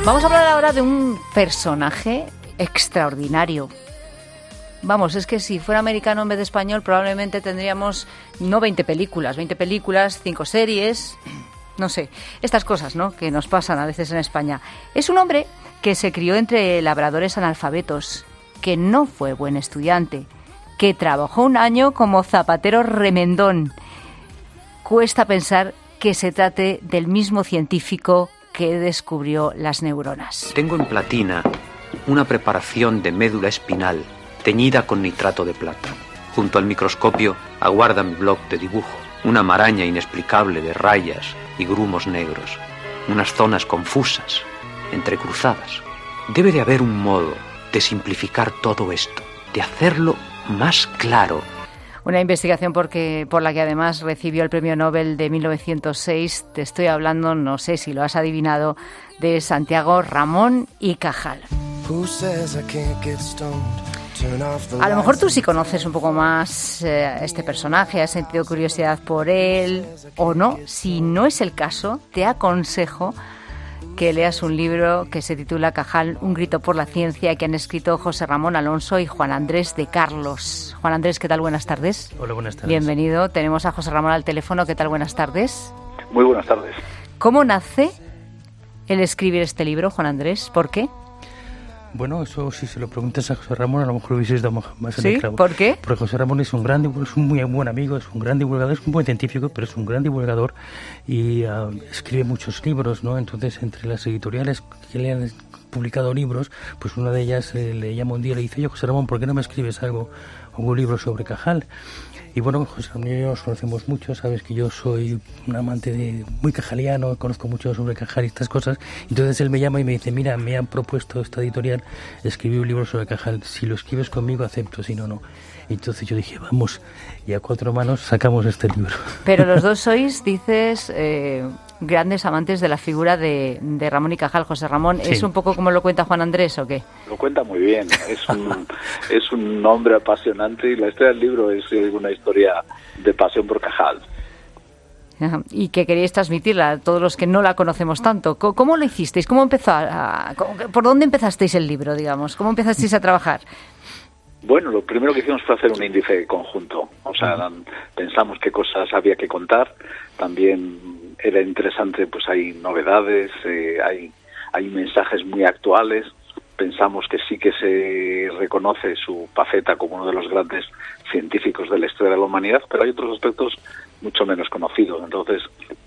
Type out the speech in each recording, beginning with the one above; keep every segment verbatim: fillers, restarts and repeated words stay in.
Vamos a hablar ahora de un personaje extraordinario. Vamos, es que si fuera americano en vez de español probablemente tendríamos no veinte películas, veinte películas, cinco series, no sé, estas cosas, ¿no?, que nos pasan a veces en España. Es un hombre que se crió entre labradores analfabetos, que no fue buen estudiante, que trabajó un año como zapatero remendón. Cuesta pensar que se trate del mismo científico que descubrió las neuronas. Tengo en platina una preparación de médula espinal teñida con nitrato de plata. Junto al microscopio aguarda mi bloc de dibujo, una maraña inexplicable de rayas y grumos negros, unas zonas confusas, entrecruzadas. Debe de haber un modo de simplificar todo esto, de hacerlo más claro. Una investigación porque, por la que además recibió el Premio Nobel de mil novecientos seis. Te estoy hablando, no sé si lo has adivinado, de Santiago Ramón y Cajal. A lo mejor tú sí conoces un poco más eh, este personaje, has sentido curiosidad por él o no. Si no es el caso, te aconsejo que leas un libro que se titula Cajal, un grito por la ciencia, que han escrito José Ramón Alonso y Juan Andrés de Carlos. Juan Andrés, ¿qué tal? Buenas tardes. Hola, buenas tardes. Bienvenido. Tenemos a José Ramón al teléfono. ¿Qué tal? Buenas tardes. Muy buenas tardes. ¿Cómo nace el escribir este libro, Juan Andrés? ¿Por qué? Bueno, eso si se lo preguntas a José Ramón, a lo mejor lo hubieses dado más en ¿Sí? el clavo. ¿Por qué? Porque José Ramón es un gran, es un muy buen amigo, es un gran divulgador, es un buen científico, pero es un gran divulgador y uh, escribe muchos libros, ¿no? Entonces, entre las editoriales que le han publicado libros, pues una de ellas eh, le llama un día y le dice: oye, José Ramón, ¿por qué no me escribes algo, un libro sobre Cajal? Y bueno, José Ramón y yo nos conocemos mucho, sabes que yo soy un amante de muy cajaliano, conozco mucho sobre Cajal y estas cosas. Entonces él me llama y me dice: mira, me han propuesto esta editorial escribir un libro sobre Cajal, si lo escribes conmigo acepto, si no, no. Entonces yo dije, vamos, y a cuatro manos sacamos este libro. Pero los dos sois, dices, eh, grandes amantes de la figura de, de Ramón y Cajal. José Ramón, Sí. ¿es un poco como lo cuenta Juan Andrés o qué? Lo cuenta muy bien. Es un, es un hombre apasionante y la historia del libro es una historia de pasión por Cajal. Ajá. Y que queríais transmitirla a todos los que no la conocemos tanto. ¿Cómo, cómo lo hicisteis? ¿Cómo empezó a, a, ¿Por dónde empezasteis el libro, digamos? ¿Cómo empezasteis a trabajar? Bueno, lo primero que hicimos fue hacer un índice conjunto. O sea, uh-huh. pensamos qué cosas había que contar. También era interesante, pues hay novedades, eh, hay, hay mensajes muy actuales. Pensamos que sí que se reconoce su faceta como uno de los grandes científicos de la historia de la humanidad, pero hay otros aspectos mucho menos conocidos. Entonces,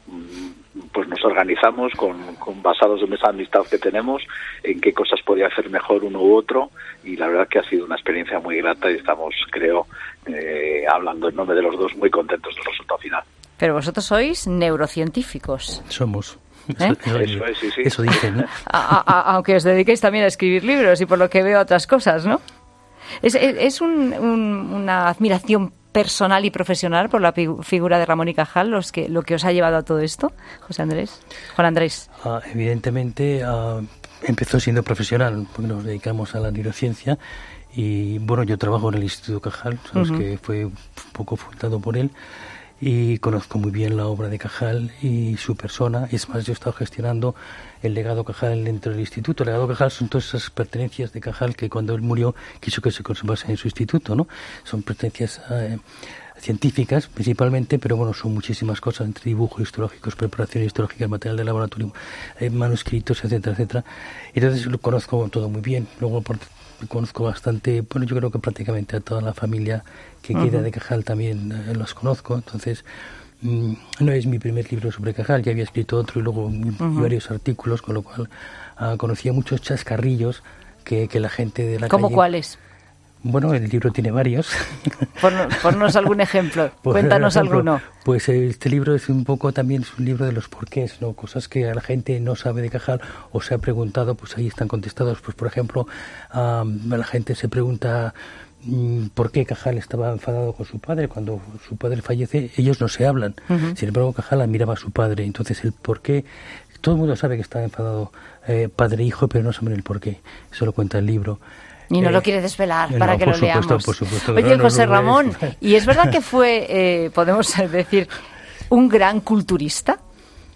pues nos organizamos con, con basados en esa amistad que tenemos, en qué cosas podía hacer mejor uno u otro, y la verdad que ha sido una experiencia muy grata y estamos, creo, eh, hablando en nombre de los dos, muy contentos del resultado final. Pero vosotros sois neurocientíficos. Somos. ¿Eh? Eso, eso, es, sí, sí. eso dicen, ¿no? a, a, aunque os dediquéis también a escribir libros y por lo que veo a otras cosas, ¿no? Es, es, es un, un, una admiración personal y profesional por la figura de Ramón y Cajal los que, lo que os ha llevado a todo esto, José Andrés, Juan Andrés. Uh, evidentemente uh, empezó siendo profesional, porque nos dedicamos a la neurociencia y bueno, yo trabajo en el Instituto Cajal, sabes uh-huh. que fue un poco fundado por él. Y conozco muy bien la obra de Cajal y su persona. Es más, yo he estado gestionando el legado Cajal dentro del instituto. El legado Cajal son todas esas pertenencias de Cajal que cuando él murió quiso que se conservasen en su instituto, ¿no? Son pertenencias eh, científicas principalmente, pero bueno, son muchísimas cosas, entre dibujos histológicos, preparación histológica, material de laboratorio, eh, manuscritos, etcétera, etcétera. Entonces lo conozco todo muy bien. Luego, por conozco bastante, bueno, yo creo que prácticamente a toda la familia que queda uh-huh. de Cajal también eh, los conozco. Entonces, mmm, no es mi primer libro sobre Cajal, ya había escrito otro y luego uh-huh. varios artículos, con lo cual uh, conocía muchos chascarrillos que, que la gente de la ¿Cómo calle... cuáles? Bueno, el libro tiene varios. Ponnos, ponnos algún ejemplo, Por cuéntanos ejemplo, alguno. Pues este libro es un poco también es un libro de los porqués, ¿no? Cosas que la gente no sabe de Cajal o se ha preguntado, pues ahí están contestados. Pues por ejemplo, um, la gente se pregunta um, por qué Cajal estaba enfadado con su padre. Cuando su padre fallece, ellos no se hablan. Uh-huh. Sin embargo, Cajal admiraba a su padre. Entonces, el por qué... Todo el mundo sabe que está enfadado eh, padre e hijo, pero no saben el por qué. Eso lo cuenta el libro. Y no eh, lo quiere desvelar para no, que por lo supuesto, leamos. Por supuesto, Oye, no, José no, no, Ramón, no, ¿y es verdad que fue, eh, podemos decir, un gran culturista?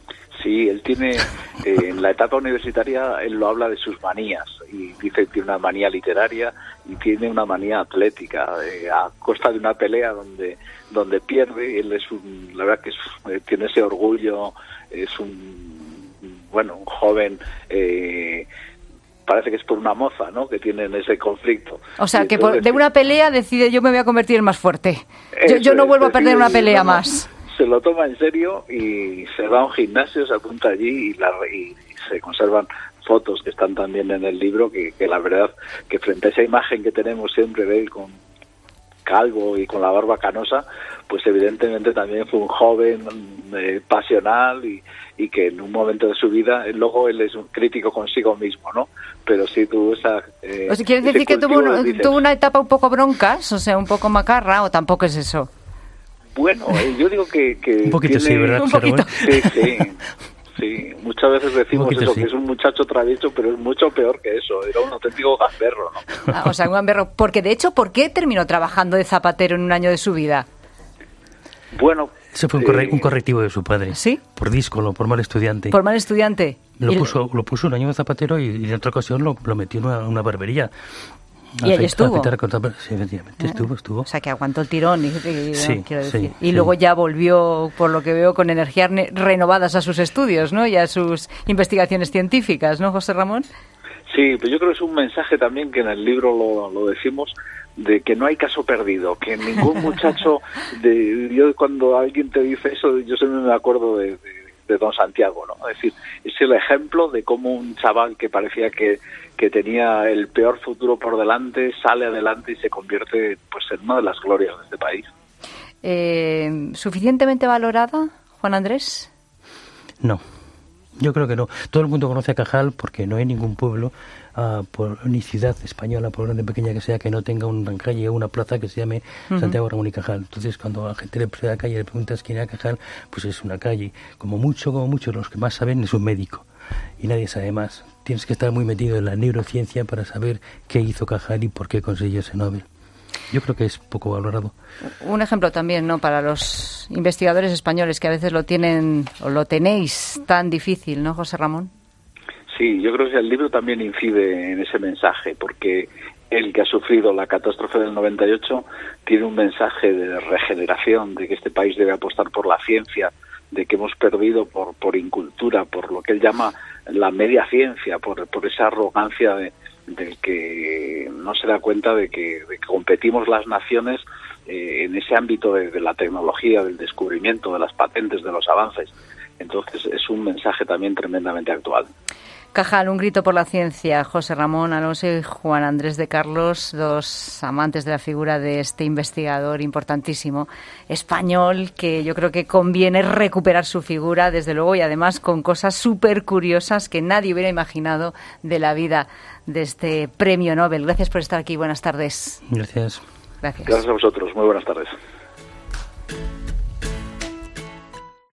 Sí, él tiene, eh, en la etapa universitaria, él lo habla de sus manías, y dice que tiene una manía literaria y tiene una manía atlética, eh, a costa de una pelea donde donde pierde. Él es un, la verdad que es, eh, tiene ese orgullo, es un, bueno, un joven, eh, parece que es por una moza, ¿no?, que tienen ese conflicto. O sea, y que entonces, por, de una pelea decide, yo me voy a convertir en más fuerte. Yo, yo no es, vuelvo a perder una pelea no, no, más. Se lo toma en serio y se va a un gimnasio, se apunta allí y, la, y se conservan fotos que están también en el libro, que, que la verdad que frente a esa imagen que tenemos siempre de él con calvo y con la barba canosa, pues evidentemente también fue un joven eh, pasional y, y que en un momento de su vida, luego él es un crítico consigo mismo, ¿no? Pero sí tuvo esa... Eh, O sea, ¿quieres decir que tuvo, un, dices, tuvo una etapa un poco broncas, o sea, un poco macarra, o tampoco es eso? Bueno, eh, yo digo que... que un poquito tiene, sí, ¿verdad? Un poquito. Sí, sí. Sí, muchas veces decimos eso, sí, que es un muchacho travieso, pero es mucho peor que eso. Era un auténtico gamberro, ¿no? Ah, o sea, un gamberro. Porque, de hecho, ¿por qué terminó trabajando de zapatero en un año de su vida? Bueno... Eso fue un, corre- eh, un correctivo de su padre. ¿Sí? Por díscolo, por mal estudiante. ¿Por mal estudiante? Lo puso, lo puso un año de zapatero y, y en otra ocasión lo, lo metió en una, una barbería. Y ahí estuvo. Sí, efectivamente, ¿Eh? estuvo, estuvo. O sea, que aguantó el tirón, y, y, sí, ¿no? quiero decir. Sí, y sí. luego ya volvió, por lo que veo, con energías ne- renovadas a sus estudios, ¿no? Y a sus investigaciones científicas, ¿no, José Ramón? Sí, pero yo creo que es un mensaje también que en el libro lo, lo decimos, de que no hay caso perdido, que ningún muchacho, de, yo cuando alguien te dice eso, yo siempre me acuerdo de, de, de Don Santiago, ¿no? Es decir, es el ejemplo de cómo un chaval que parecía que, que tenía el peor futuro por delante, sale adelante y se convierte pues en una de las glorias de este país. Eh, ¿Suficientemente valorada, Juan Andrés? No. Yo creo que no. Todo el mundo conoce a Cajal porque no hay ningún pueblo, uh, por, ni ciudad española, por grande pequeña que sea, que no tenga una calle o una plaza que se llame uh-huh. Santiago Ramón y Cajal. Entonces, cuando a la gente le pide la calle y le preguntas quién era Cajal, pues es una calle. Como mucho, como mucho, los que más saben es un médico. Y nadie sabe más. Tienes que estar muy metido en la neurociencia para saber qué hizo Cajal y por qué consiguió ese Nobel. Yo creo que es poco valorado. Un ejemplo también, ¿no?, para los investigadores españoles que a veces lo tienen o lo tenéis tan difícil, ¿no, José Ramón? Sí, yo creo que el libro también incide en ese mensaje, porque él, que ha sufrido la catástrofe del noventa y ocho, tiene un mensaje de regeneración, de que este país debe apostar por la ciencia, de que hemos perdido por, por incultura, por lo que él llama la media ciencia, por, por esa arrogancia de del que no se da cuenta de que, de que competimos las naciones eh, en ese ámbito de, de la tecnología, del descubrimiento, de las patentes, de los avances. Entonces es un mensaje también tremendamente actual. Cajal, un grito por la ciencia. José Ramón Alonso y Juan Andrés de Carlos, dos amantes de la figura de este investigador importantísimo español, que yo creo que conviene recuperar su figura, desde luego, y además con cosas súper curiosas que nadie hubiera imaginado de la vida de este premio Nobel. Gracias por estar aquí. Buenas tardes. Gracias. Gracias. Gracias a vosotros. Muy buenas tardes.